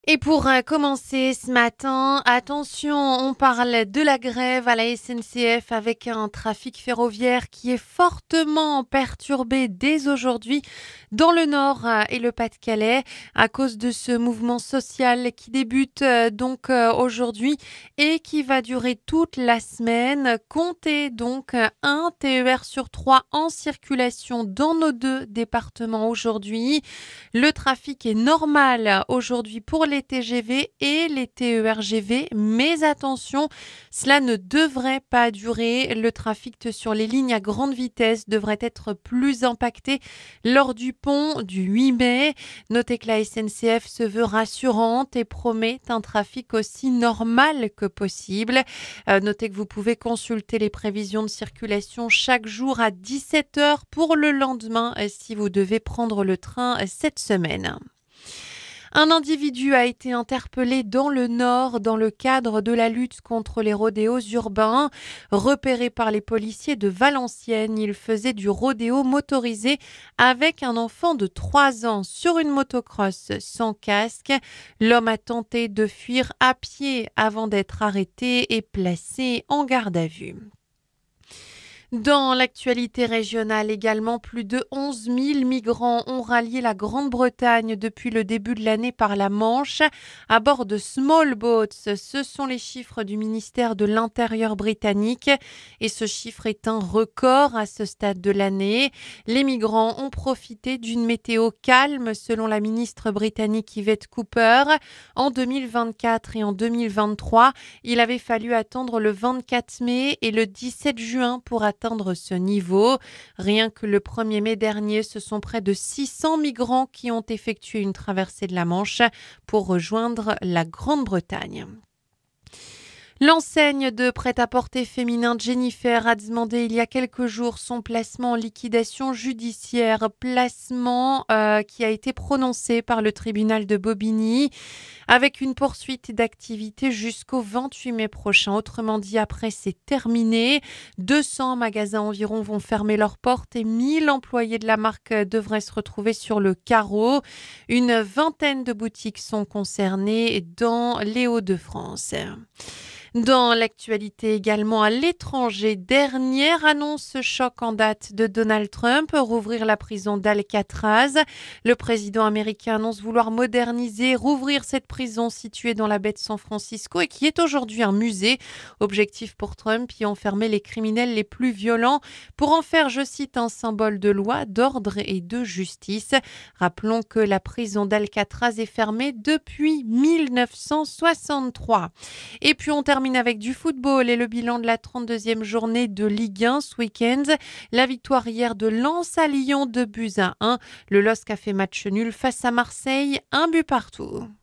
Et pour commencer ce matin, attention, on parle de la grève à la SNCF avec un trafic ferroviaire qui est fortement perturbé dès aujourd'hui dans le Nord et le Pas-de-Calais à cause de ce mouvement social qui débute aujourd'hui et qui va durer toute la semaine. Comptez donc un TER sur 3 en circulation dans nos deux départements aujourd'hui. Le trafic est normal aujourd'hui pour les TGV et les TERGV, mais attention, cela ne devrait pas durer. Le trafic sur les lignes à grande vitesse devrait être plus impacté lors du pont du 8 mai. Notez que la SNCF se veut rassurante et promet un trafic aussi normal que possible. Notez que vous pouvez consulter les prévisions de circulation chaque jour à 17h pour le lendemain si vous devez prendre le train cette semaine. Un individu a été interpellé dans le Nord dans le cadre de la lutte contre les rodéos urbains. Repéré par les policiers de Valenciennes, il faisait du rodéo motorisé avec un enfant de 3 ans sur une motocross sans casque. L'homme a tenté de fuir à pied avant d'être arrêté et placé en garde à vue. Dans l'actualité régionale également, plus de 11 000 migrants ont rallié la Grande-Bretagne depuis le début de l'année par la Manche à bord de small boats. Ce sont les chiffres du ministère de l'Intérieur britannique et ce chiffre est un record à ce stade de l'année. Les migrants ont profité d'une météo calme selon la ministre britannique Yvette Cooper. En 2024 et en 2023, il avait fallu attendre le 24 mai et le 17 juin pour atteindre ce niveau. Rien que le 1er mai dernier, ce sont près de 600 migrants qui ont effectué une traversée de la Manche pour rejoindre la Grande-Bretagne. L'enseigne de prêt-à-porter féminin Jennifer a demandé il y a quelques jours son placement en liquidation judiciaire, placement qui a été prononcé par le tribunal de Bobigny avec une poursuite d'activité jusqu'au 28 mai prochain. Autrement dit, après c'est terminé. 200 magasins environ vont fermer leurs portes et 1000 employés de la marque devraient se retrouver sur le carreau. Une vingtaine de boutiques sont concernées dans les Hauts-de-France. Dans l'actualité également à l'étranger, dernière annonce choc en date de Donald Trump, rouvrir la prison d'Alcatraz. Le président américain annonce vouloir moderniser, rouvrir cette prison située dans la baie de San Francisco et qui est aujourd'hui un musée. Objectif pour Trump, y enfermer les criminels les plus violents pour en faire, je cite, un symbole de loi, d'ordre et de justice. Rappelons que la prison d'Alcatraz est fermée depuis 1963. Et puis on termine avec du football et le bilan de la 32e journée de Ligue 1 ce week-end. La victoire hier de Lens à Lyon, 2-1. Le LOSC a fait match nul face à Marseille, 1 but partout.